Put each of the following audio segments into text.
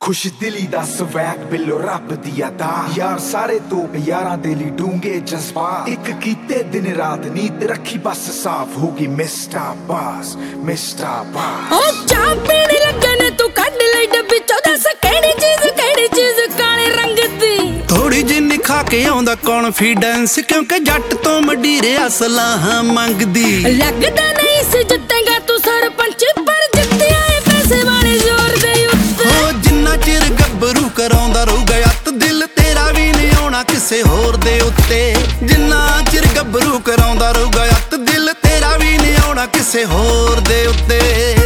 खुश दिली दा स्वैग बिलो रब दी अदा यार सारे तो यारां दे ली डूंगे जज्बात एक कीते दिन रात नींद रखी बस साफ होगी मिस्टर बास ओ चाह पीने लगन तू कड ले डब्बी चो दस केड़ी चीज काले रंग दी थोड़ी जिन्नी खा के आउंदा कॉन्फिडेंस क्योंकि जट तो मडीरे असलाहां मंगदी लगदा नहीं सी जितेगा तू सरपंच पर जित्तिया पैसे वाले जोर दे चिर गब्बरू कराउंदा रहूगा अत दिल तेरा भी नहीं आउणा किसे होर दे उत्ते जिन्ना चिर गब्बरू कराउंदा रहूगा अत दिल तेरा भी नहीं आउणा किसे होर दे उत्ते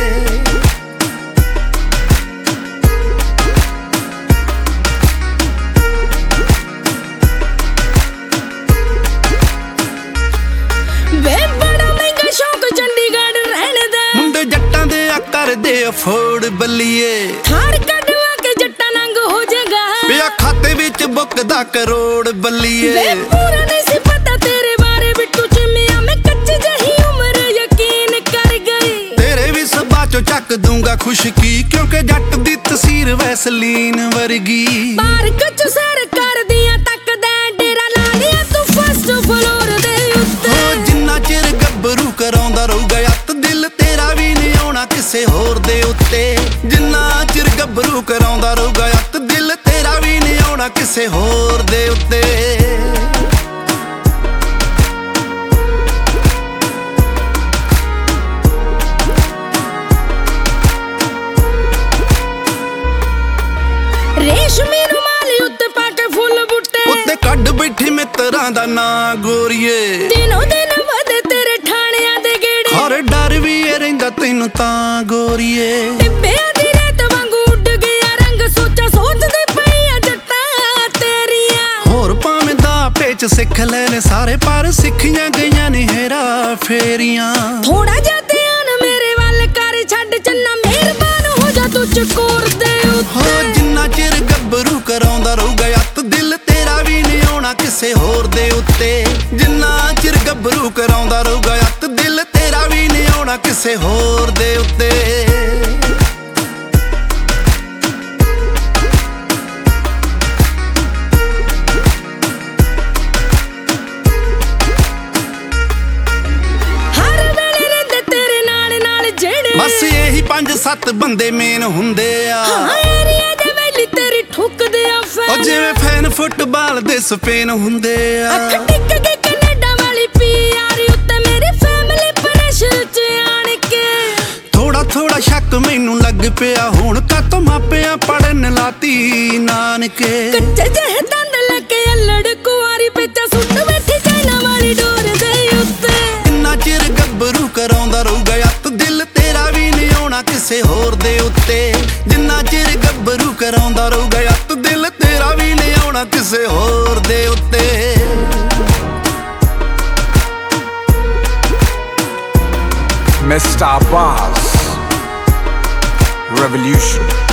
वे बड़ा महंगा शौक चंडीगढ़ रहने दे मुंडे जट्टां दे आ करदे अफोर्ड बल्लीए थार कढवा के जट्टा नंग हो जाएगा पिया खाते विच बुकदा करोड़ बल्लीए वे पूरा नहीं सी पता तेरे बारे बिट्टू चिमिया मैं कच्ची जही उम्र यकीन कर गई तेरे भी सबा चो चक दूंगा खुशकी क्योंकि जट दी तसीर वैसलीन वर्गी पार्क च सर कर दिया तक दे डेरा ला लिया तू फर्स्ट फ्लोर दे उत्ते जिन्ना चिर गब्बरू कराउंदा रहूगा अत दिल तेरा भी नहीं आउणा किसे होर दे उत्ते जिन्ना चिर गब्बरू कराउंदा रहूगा अत दिल तेरा भी नहीं आउणा किसे होर दे उत्ते रेशमी रुमाली उत्ते पाके फुल बूटे उत्ते कड बैठी मित्रां दा नां गोरीए दिनों दिन वधे तेरे ठाणियां दे गेड़े हर डर भी रहिंदा तैनूं तां गोरीए टिब्बियां दी रेत वांगू उड गया रंग सोचा सोचदे पईया जट्टां तेरियां होर भावें दा पेच सिख लेने सारे पर सिखियां गईयां ने हेरा फेरियां थोड़ा जा ध्यान मेरे वल कर छड्ड चन्ना मेहरबान हो जा तू चकोर दे उत्ते जिन्ना चिर गब्बरू कराउंदा रहूगा अत दिल तेरा भी नहीं आउणा किसे होर दे उत्ते जिन्ना चिर गब्बरू कराउंदा रहूगा अत दिल तेरा भी नहीं आउणा किसे होर दे उत्ते बस यही 5-7 बंदे मेन हुंदे आ एरिया दे वैली तेरी ठुकदे आ फैन जिवें फैन फुटबाल दे स्पेन हुंदे आ अख टिक के कनाडा वाली पीआर उत्ते मेरी फैमिली प्रेशर च आण के थोड़ा शक मैनू लग पिया हुण कत मापिया पढ़न लाती नानके कच्चे जह दंद लगे अल्लड़ कुआरी पेचा सुट बैठी चाइना वाली डोर दे उत्ते इन्ना चिर गब्बरू कराउंदा रहूगा अत दिल तेरा भी नहीं आउणा किसे होर दे उत्ते जिन्ना चिर गब्बरू कराउंदा रहूगा अत दिल तेरा भी नहीं आउणा किसे होर दे उत्ते Mr. Abbas Revolution